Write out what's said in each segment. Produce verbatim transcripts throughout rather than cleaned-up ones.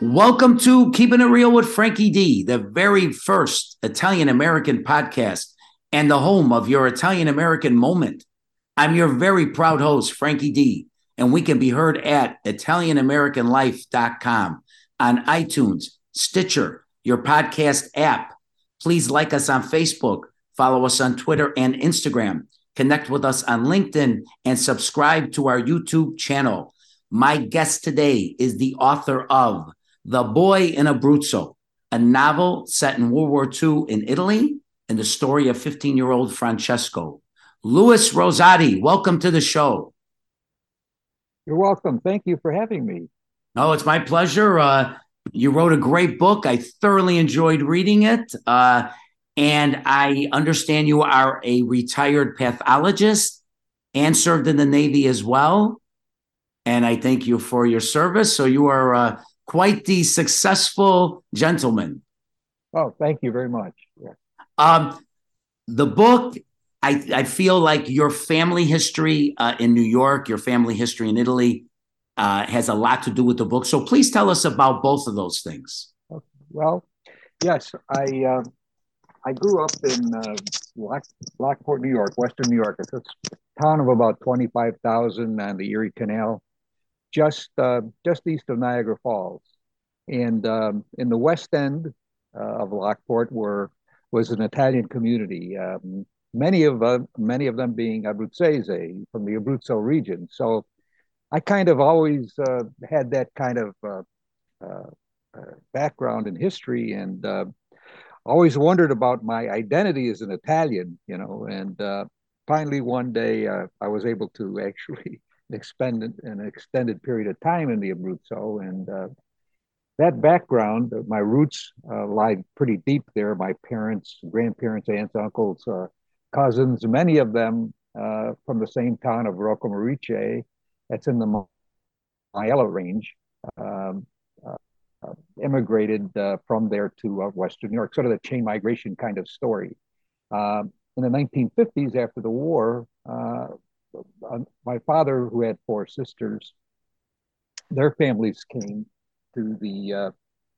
Welcome to Keeping It Real with Frankie D, the very first Italian American podcast and the home of your Italian American moment. I'm your very proud host, Frankie D, and we can be heard at Italian American Life dot com, on iTunes, Stitcher, your podcast app. Please like us on Facebook, follow us on Twitter and Instagram, connect with us on LinkedIn, and subscribe to our YouTube channel. My guest today is the author of The Boy in Abruzzo, a novel set in World War Two in Italy, and the story of fifteen-year-old Francesco. Louis Rosati, welcome to the show. You're welcome. Thank you for having me. Oh, it's my pleasure. Uh, you wrote a great book. I thoroughly enjoyed reading it. Uh, and I understand you are a retired pathologist and served in the Navy as well. And I thank you for your service. So you are uh, quite the successful gentleman. Oh, thank you very much. Yeah. Um, the book, I, I feel like your family history uh, in New York, your family history in Italy uh, has a lot to do with the book. So please tell us about both of those things. Okay. Well, yes, I uh, I grew up in uh, Lock, Lockport, New York, Western New York. It's a town of about twenty-five thousand on the Erie Canal, just uh, just east of Niagara Falls. And um, in the west end uh, of Lockport were was an Italian community. Um, many of uh, many of them being Abruzzese from the Abruzzo region. So I kind of always uh, had that kind of uh, uh, uh, background in history, and uh, always wondered about my identity as an Italian. You know, and uh, finally one day uh, I was able to actually expend an extended period of time in the Abruzzo, and uh, that background, my roots uh, lie pretty deep there. My parents, grandparents, aunts, uncles, uh, cousins, many of them uh, from the same town of Rocco Morice, that's in the Maiella range, um, uh, uh, immigrated uh, from there to uh, Western New York, sort of the chain migration kind of story. Um, in the nineteen fifties, after the war, uh, uh, my father, who had four sisters, their families came to the uh,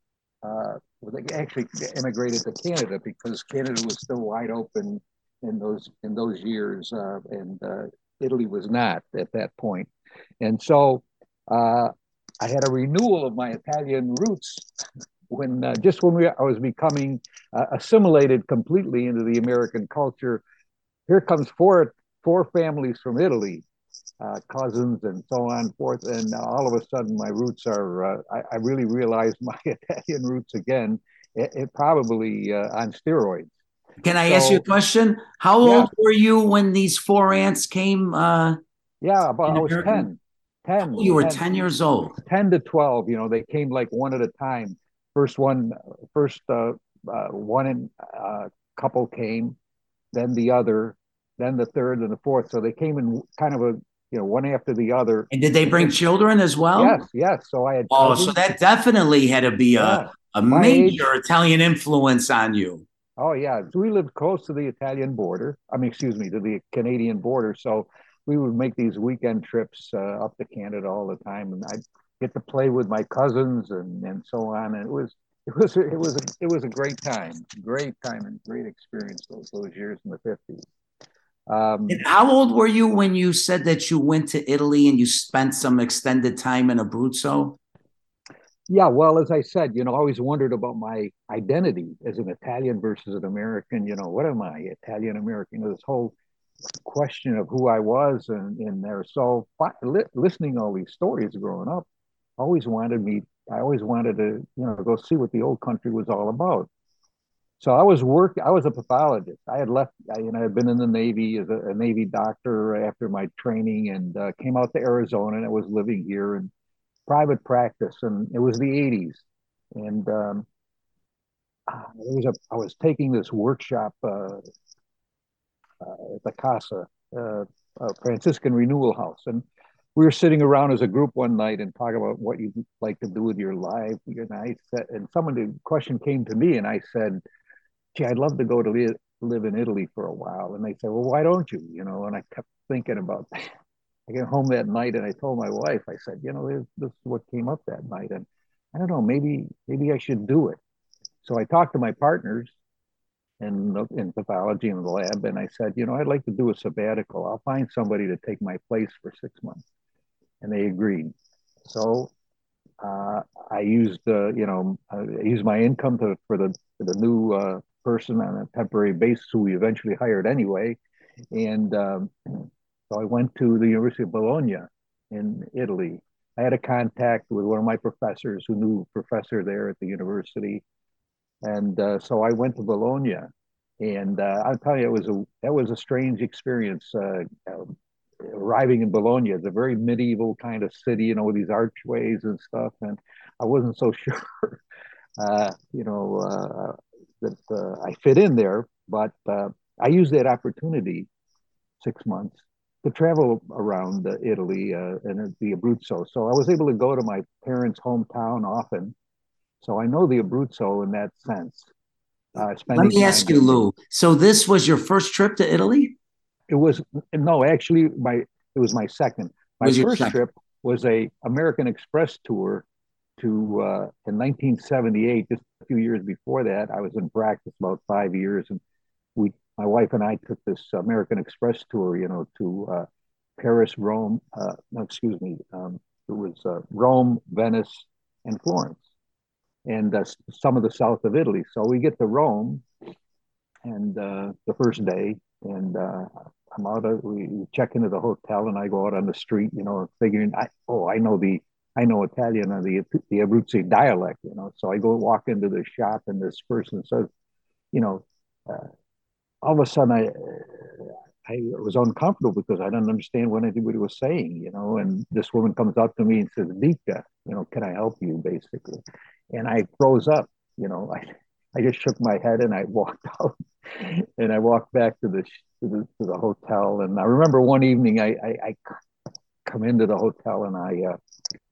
uh, well, they actually immigrated to Canada because Canada was still wide open in those in those years, uh, and uh, Italy was not at that point. And so uh, I had a renewal of my Italian roots when uh, just when we, I was becoming uh, assimilated completely into the American culture. Here comes four four families from Italy, uh, cousins and so on forth. And all of a sudden, my roots are, uh, I, I really realized my Italian roots again, it, it probably uh, on steroids. Can I ask you a So, question? How yeah, old were you when these four aunts came uh, yeah, about in I was America? ten, Oh, ten, you were ten, ten years old. ten to twelve. You know, they came like one at a time. First one, first uh, uh, one in, uh, couple came, then the other, then the third and the fourth. So they came in kind of a, you know, one after the other. And did they And bring just, children as yes, well? yes. So I had Oh, so cousins. that definitely had to be a, Yeah, a my major age. Italian influence on you. Oh, yeah. So we lived close to the Italian border. I mean, excuse me, to the Canadian border. So we would make these weekend trips uh, up to Canada all the time, and I'd get to play with my cousins and and so on. And it was it was it was a, it was a great time, great time, and great experience those those years in the fifties. And Um, how old were you when you said that you went to Italy and you spent some extended time in Abruzzo? Yeah, well, as I said, you know, I always wondered about my identity as an Italian versus an American. You know, what am I, Italian American? You know, this whole question of who I was and in there. So li- listening to all these stories growing up, always wanted me. I always wanted to, you know, go see what the old country was all about. So I was work. I was a pathologist. I had left. I, you know, I had been in the Navy as a, a Navy doctor after my training, and uh, came out to Arizona, and I was living here in private practice, and it was the eighties, and um, uh, there was a. I was taking this workshop uh, uh, at the Casa, uh, uh, Franciscan Renewal House, and we were sitting around as a group one night and talking about what you'd like to do with your life. And I said, and someone the question came to me, and I said, "Gee, I'd love to go to li- live in Italy for a while." And they said, "Well, why don't you?" You know, and I kept thinking about. I came home that night and I told my wife, I said, you know, this, this is what came up that night. And I don't know, maybe maybe I should do it. So I talked to my partners in in pathology in the lab, and I said, you know, I'd like to do a sabbatical. I'll find somebody to take my place for six months, and they agreed. So uh, I used, uh, you know, I used my income to, for the for the new uh, person on a temporary basis who we eventually hired anyway, and um, so I went to the University of Bologna in Italy. I had a contact with one of my professors who knew a professor there at the university, and uh, so I went to Bologna, and uh, I'll tell you, it was a that was a strange experience. Uh, uh, arriving in Bologna, it's a very medieval kind of city, you know, with these archways and stuff, and I wasn't so sure, uh, you know, uh, that uh, I fit in there. But uh, I used that opportunity, six months, to travel around uh, Italy uh, and the Abruzzo. So I was able to go to my parents' hometown often. So I know the Abruzzo in that sense, uh, Let spending me time ask you, there. Lou. So this was your first trip to Italy? It was no, actually, my it was my second. My Was your first second? trip was a American Express tour to uh, in nineteen seventy-eight. Just a few years before that, I was in practice about five years, and we, my wife and I, took this American Express tour. You know, to uh, Paris, Rome. Uh, no, excuse me. Um, it was uh, Rome, Venice, and Florence, and uh, some of the south of Italy. So we get to Rome, and uh, the first day, and uh, I'm out of, we check into the hotel, and I go out on the street, you know, figuring, I, oh, I know the, I know Italian or the, the Abruzzi dialect, you know, so I go walk into the shop, and this person says, you know, uh, all of a sudden I, I was uncomfortable because I didn't understand what anybody was saying, you know, and this woman comes up to me and says, Dika, you know, can I help you, basically? And I froze up, you know, I, I just shook my head, and I walked out, and I walked back to the, to the, to the hotel. And I remember one evening I, I, I come into the hotel, and I, uh,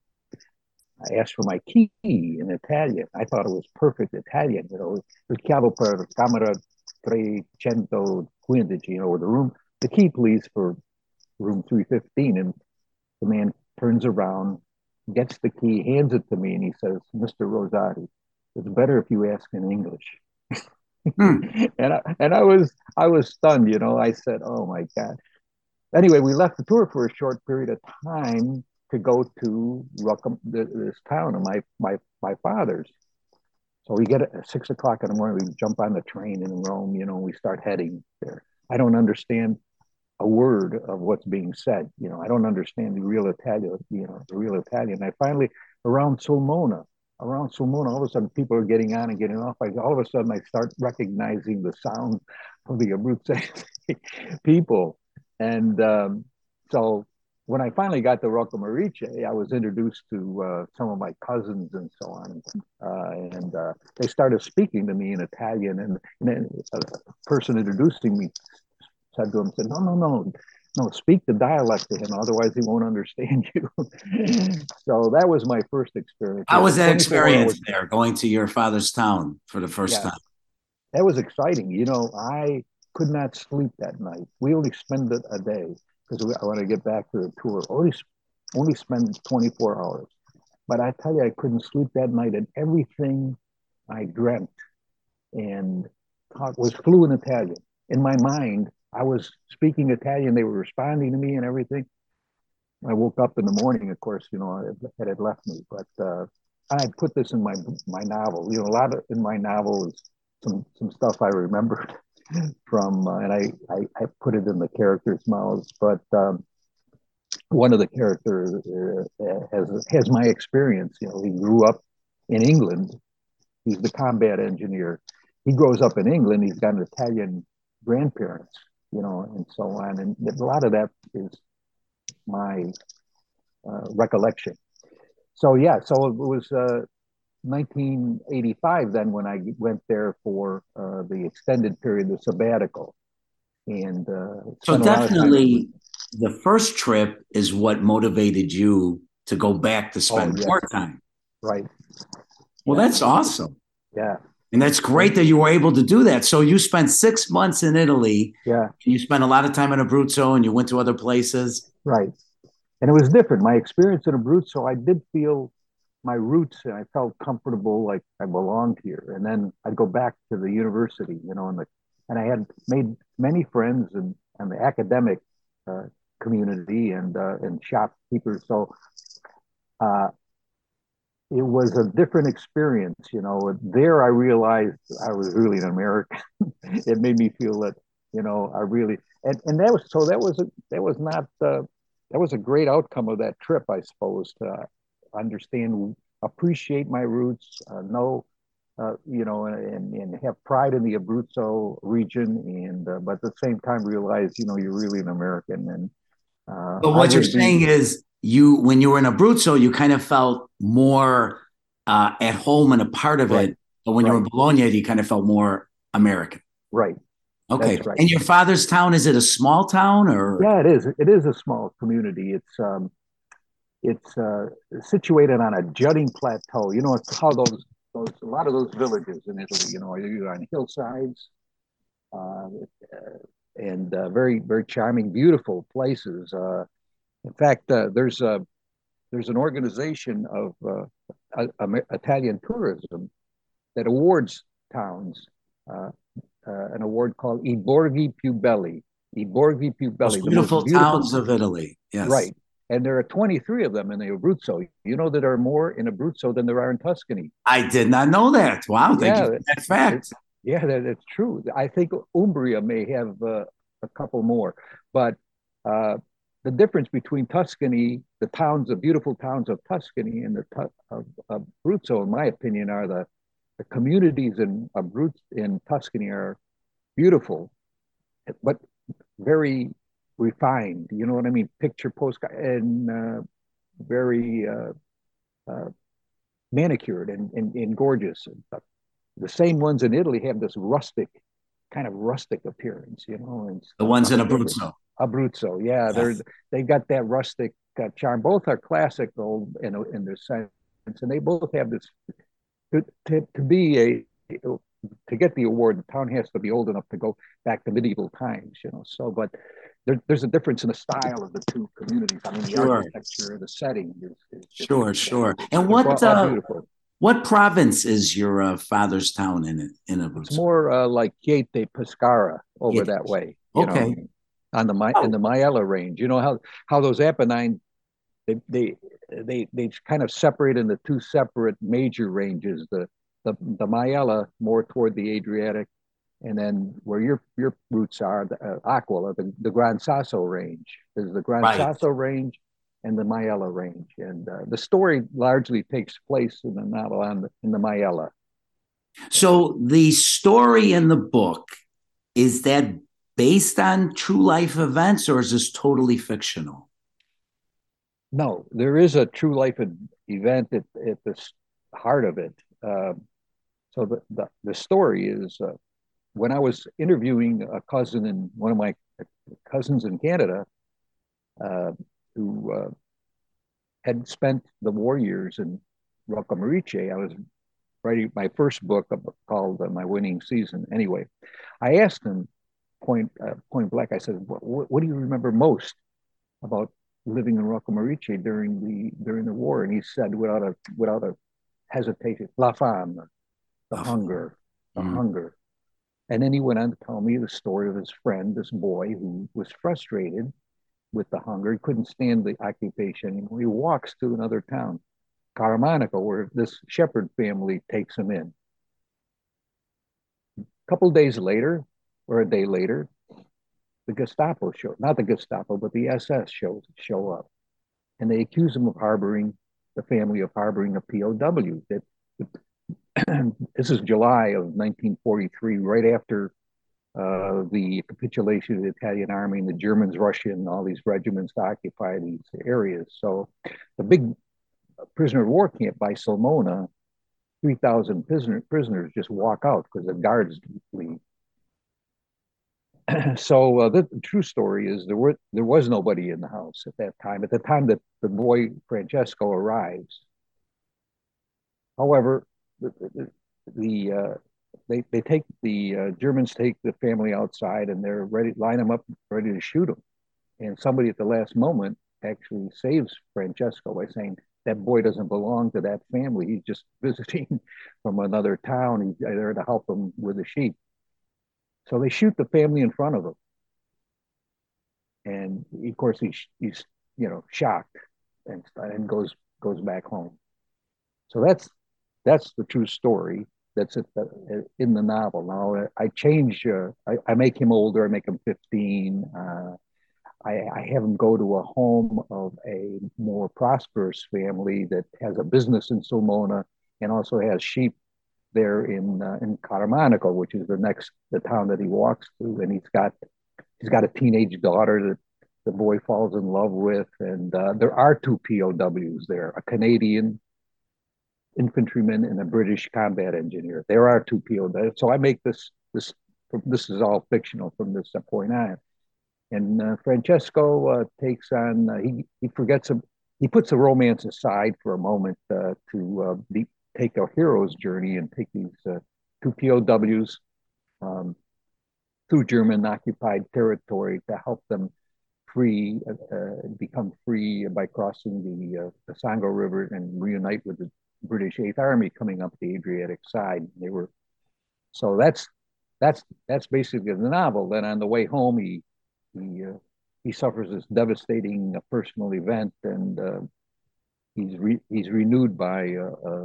I asked for my key in Italian. I thought it was perfect Italian, you know, il chiavo per camera three fifteen, you know, the room, the key please for room three fifteen. And the man turns around, gets the key, hands it to me, and he says, Mister Rosati, it's better if you ask in English. Hmm. and I, and I was I was stunned, you know. I said, "Oh my God!" Anyway, we left the tour for a short period of time to go to Ruckham, this town of my my my father's. So we get at six o'clock in the morning. We jump on the train in Rome, you know. And we start heading there. I don't understand a word of what's being said. You know, I don't understand the real Italian, you know, the real Italian. I finally, around Sulmona, around Sulmona, all of a sudden people are getting on and getting off. I, all of a sudden I start recognizing the sound of the Abruzzi people. And um, so when I finally got to Rocca Marice, I was introduced to uh, some of my cousins and so on. Uh, and uh, they started speaking to me in Italian. And, and then a person introducing me said to him, said, no, no, no, no, speak the dialect to him, otherwise he won't understand you. So that was my first experience. It How was a was that twenty-four hour, experience there, going to your father's town for the first yeah, time? that was exciting. You know, I could not sleep that night. We only spent it a day because I want to get back to the tour. Only, only spend twenty-four hours. But I tell you, I couldn't sleep that night, and everything I dreamt and talk was fluent Italian. In my mind, I was speaking Italian. They were responding to me and everything. I woke up in the morning, of course, you know, it had left me. But uh, I put this in my my novel. You know, a lot of in my novel is some some stuff I remembered from, uh, and I, I I put it in the characters' mouths. But um, one of the characters uh, has has my experience. You know, he grew up in England. He's the combat engineer. He grows up in England. He's got an Italian grandparents, you know, and so on. And a lot of that is my uh, recollection. So yeah, so it was uh, nineteen eighty-five then when I went there for uh, the extended period, the sabbatical, and uh, So spent a lot of time. definitely the first trip is what motivated you to go back to Oh spend yes, more time. right, Well, yeah, that's awesome. yeah, And that's and great that you were able to do that. So you spent six months in Italy. yeah, You spent a lot of time in Abruzzo and you went to other places. right. And it was different. My experience in Abruzzo, I did feel my roots, and I felt comfortable, like I belonged here. And then I'd go back to the university, you know, and the and I had made many friends in, in the academic uh, community and uh, and shopkeepers. So uh, it was a different experience, you know. There, I realized I was really an American. It made me feel that, you know, I really and and that was so that was a, that was not uh, that was a great outcome of that trip, I suppose, to understand, appreciate my roots, uh, know, uh, you know, and, and have pride in the Abruzzo region, and uh, but at the same time realize, you know, you're really an American, and uh, But I what you're would be saying is you, when you were in Abruzzo, you kind of felt more uh, at home and a part of right, it. But when you were in right, Bologna, you kind of felt more American. right. Okay. That's right. And your father's town, is it a small town or? Yeah, it is. It is a small community. It's um, it's uh, situated on a jutting plateau. You know, it's how those those a lot of those villages in Italy. You know, you're on hillsides, uh, and uh, very very charming, beautiful places. Uh, in fact, uh, there's a there's an organization of uh, a, a, Italian tourism that awards towns uh, uh, an award called I Borghi Più Belli. I Borghi Più Most Belli, the most beautiful beautiful. towns of Italy. Yes. Right. And there are twenty-three of them in the Abruzzo. You know that there are more in Abruzzo than there are in Tuscany. I did not know that. Wow. Thank you Yeah, for that it, fact. yeah, that, that's true. I think Umbria may have uh, a couple more, but uh, the difference between Tuscany, the towns, the beautiful towns of Tuscany, and the of, of Abruzzo, in my opinion, are the the communities in Abruzzo in Tuscany are beautiful, but very refined. You know what I mean? Picture postcard and uh, very uh, uh, manicured and, and, and gorgeous. The same ones in Italy have this rustic, kind of rustic appearance, you know, and The stuff ones on in the building. Abruzzo. Abruzzo, yeah, they're Yes. they got that rustic uh, charm. Both are classical in in their sense, and they both have this to, to, to be a to get the award. The town has to be old enough to go back to medieval times, you know. So, but there, there's a difference in the style of the two communities. I mean, the Sure. architecture, the setting is, is different. Sure. Sure. But And they're what all uh, beautiful. what province is your uh, father's town in in It's Abruzzo? more uh, like Chieti Pescara over It that is. way, you know, Okay. on the in Oh, the Maiella range. You know how how those Apennine they they they they kind of separate into two separate major ranges. The the the Maiella more toward the Adriatic, and then where your your roots are, the uh, Aquila, the, the Gran Sasso range. There's the Gran right. Sasso range and the Maiella range, and uh, the story largely takes place in the novel on the, in the Maiella. So the story in the book, is that based on true life events or is this totally fictional? No, there is a true life event at, at the heart of it. Um, so the, the, the story is uh, when I was interviewing a cousin and one of my cousins in Canada uh, who uh, had spent the war years in Rocco Merice. I was writing my first book called uh, My Winning Season. Anyway, I asked him point uh, point blank. I said, what, "What do you remember most about living in Rocco Merice during the during the war?" And he said, without a without a hesitation, "La fame, the Oh, hunger, the mm. hunger." And then he went on to tell me the story of his friend, this boy who was frustrated with the hunger. He couldn't stand the occupation anymore. He walks to another town, Caramanico, where this shepherd family takes him in. A couple of days later, or a day later, the Gestapo show, not the Gestapo, but the S S shows show up, and they accuse him of harboring the family of harboring a P O W. That this is July of nineteen forty-three, right after uh, the capitulation of the Italian army, and the Germans rush in all these regiments to occupy these areas. So the big prisoner of war camp by Sulmona, three thousand prisoner, prisoners just walk out because the guards leave. So uh, the, the true story is there were there was nobody in the house at that time. At the time that the boy Francesco arrives, however, the, the, the uh, they they take the uh, Germans take the family outside and they're ready, line them up, ready to shoot them. And somebody at the last moment actually saves Francesco by saying, that boy doesn't belong to that family. He's just visiting from another town. He's there to help them with the sheep. So they shoot the family in front of him, and of course he's he's you know shocked and and goes goes back home. So that's that's the true story. That's it in the novel. Now I change. Uh, I, I make him older. I make him fifteen. Uh, I, I have him go to a home of a more prosperous family that has a business in Sulmona and also has sheep there in uh, in Caramanico, which is the next the town that he walks to. And he's got he's got a teenage daughter that the boy falls in love with. And uh, there are two P O Ws there, a Canadian infantryman and a British combat engineer. There are two P O Ws. So I make this this this is all fictional from this point on. And uh, Francesco uh, takes on uh, he he forgets a, he puts the romance aside for a moment uh, to uh, be, take a hero's journey and take these uh, two P O Ws um, through German occupied territory to help them free uh, become free by crossing the uh, the Sangro River and reunite with the British Eighth Army coming up the Adriatic side. They were so that's that's that's basically the novel. Then on the way home, he he uh, he suffers this devastating uh, personal event, and uh, he's re- he's renewed by uh, uh,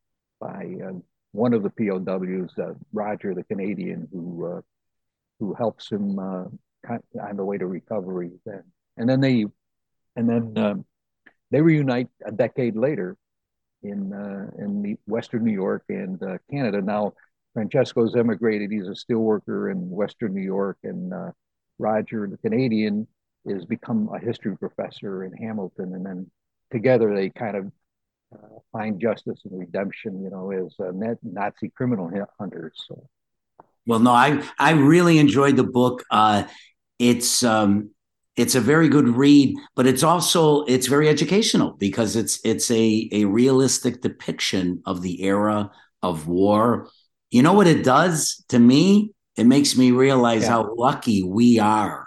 by uh, one of the P O Ws, uh, Roger the Canadian, who uh, who helps him uh, on the way to recovery. Then and then they and then um, they reunite a decade later in uh, in the Western New York and uh, Canada. Now Francesco's emigrated; he's a steelworker in Western New York, and uh, Roger, the Canadian, is become a history professor in Hamilton, and then together they kind of uh, find justice and redemption, you know, as uh, Nazi criminal hunters. So. Well, no, I I really enjoyed the book. Uh, it's um, it's a very good read, but it's also it's very educational because it's it's a a realistic depiction of the era of war. You know what it does to me? It makes me realize yeah. how lucky we are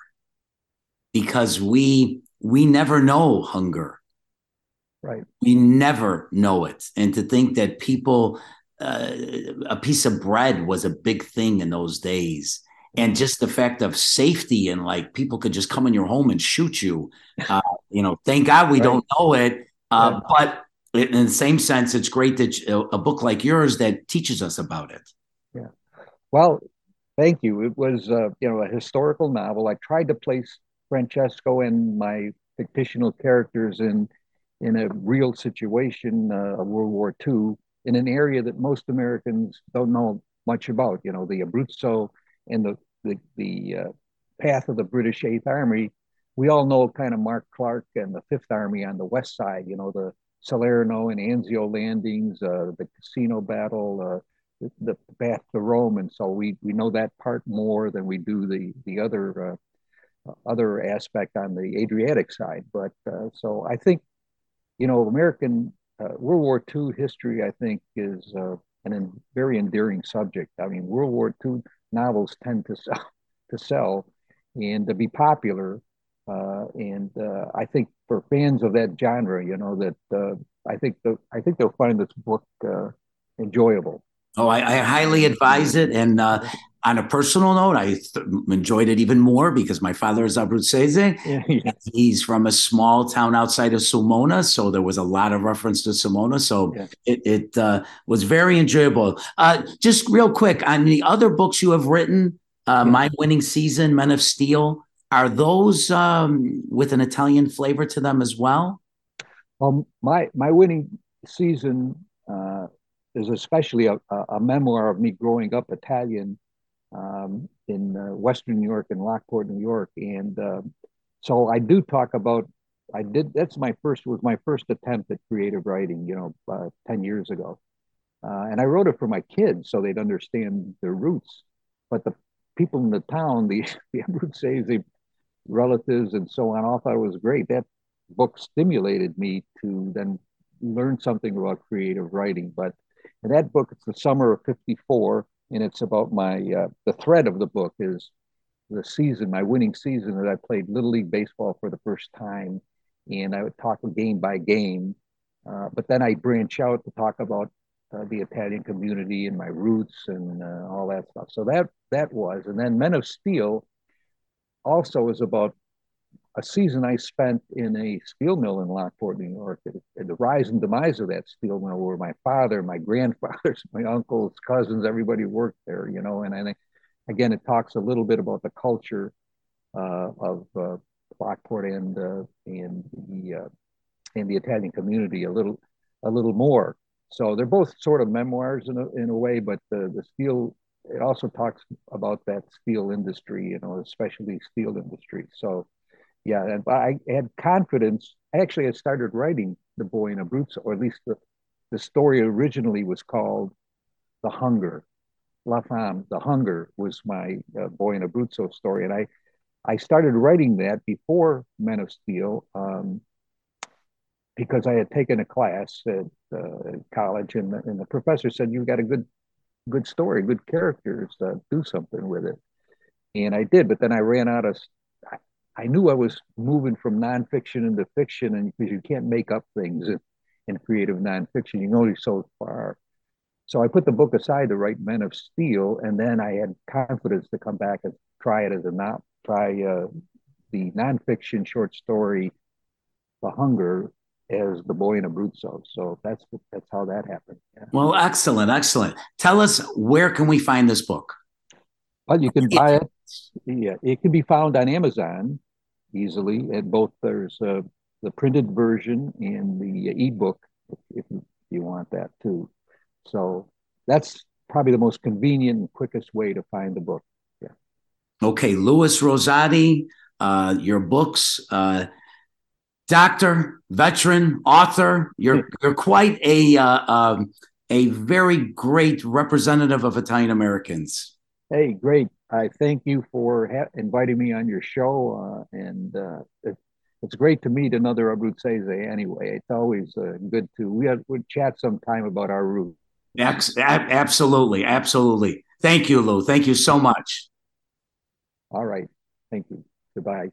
because we we never know hunger. Right. We never know it. And to think that people, uh, a piece of bread was a big thing in those days. And just the fact of safety and like people could just come in your home and shoot you. Uh, you know, thank God we right. don't know it. Uh, yeah. But in the same sense, it's great that a book like yours that teaches us about it. Yeah. Well, thank you. It was, uh, you know, a historical novel. I tried to place Francesco and my fictional characters in in a real situation, uh, World War Two, in an area that most Americans don't know much about. You know, the Abruzzo and the the, the uh, path of the British Eighth Army. We all know kind of Mark Clark and the Fifth Army on the west side. You know, the Salerno and Anzio landings, uh, the Casino battle. Uh, the path to Rome, and so we we know that part more than we do the the other uh, other aspect on the Adriatic side. But uh, so I think you know American uh, World War Two history, I think, is uh, an en- very endearing subject. I mean, World War Two novels tend to sell to sell and to be popular, uh, and uh, I think for fans of that genre, you know that uh, I think the I think they'll find this book uh, enjoyable. Oh, I, I highly advise it. And uh, on a personal note, I th- enjoyed it even more because my father is Abruzzese. Yeah, yeah. He's from a small town outside of Sulmona, so there was a lot of reference to Sulmona. So yeah. it, it uh, was very enjoyable. Uh, just real quick, on the other books you have written, uh, yeah. My Winning Season, Men of Steel, are those um, with an Italian flavor to them as well? Um, my my Winning Season uh, is especially a, a memoir of me growing up Italian um, in uh, Western New York and Lockport, New York, and uh, so I do talk about. I did. That's my first was my first attempt at creative writing. You know, uh, ten years ago, uh, and I wrote it for my kids so they'd understand their roots. But the people in the town, the the Abruzzese relatives and so on, all thought it was great. That book stimulated me to then learn something about creative writing. But in that book, it's the summer of fifty-four, and it's about my, uh, the thread of the book is the season, my winning season that I played Little League Baseball for the first time. And I would talk game by game Uh, but then I branch out to talk about uh, the Italian community and my roots and uh, all that stuff. So that that was, and then Men of Steel also is about a season I spent in a steel mill in Lockport, New York, and the rise and demise of that steel mill, where my father, my grandfathers, my uncles, cousins, everybody worked there, you know. And I think, again, it talks a little bit about the culture uh, of uh, Lockport and uh, and the uh, and the Italian community a little a little more. So they're both sort of memoirs in a, in a way, but the, the steel, it also talks about that steel industry, you know, especially steel industry. So yeah, and I had confidence. I actually had started writing The Boy in Abruzzo, or at least the, the story originally was called The Hunger. La Femme, The Hunger was my uh, Boy in Abruzzo story. And I, I started writing that before Men of Steel um, because I had taken a class at uh, college, and the, and the professor said, "You've got a good good story, good characters, uh, do something with it." And I did, but then I ran out of. I, I knew I was moving from nonfiction into fiction, and because you can't make up things in, in creative nonfiction, you can only so far. So I put the book aside to write Men of Steel, and then I had confidence to come back and try it as a not try uh, the nonfiction short story, The Hunger, as The Boy in Abruzzo. So that's that's how that happened. Yeah. Well, excellent, excellent. Tell us, where can we find this book? Well, you can buy it. Yeah, it can be found on Amazon easily. And both there's uh, the printed version and the ebook if, if you want that too. So that's probably the most convenient and quickest way to find the book. Yeah. Okay, Louis Rosati, uh, your books, uh, doctor, veteran, author. You're you're quite a uh, um, a very great representative of Italian Americans. Hey, great. I thank you for ha- inviting me on your show. Uh, and uh, it, it's great to meet another Abruzzese anyway. It's always uh, good to, we had, we'd chat sometime about our roots. Absolutely. Absolutely. Thank you, Lou. Thank you so much. All right. Thank you. Goodbye.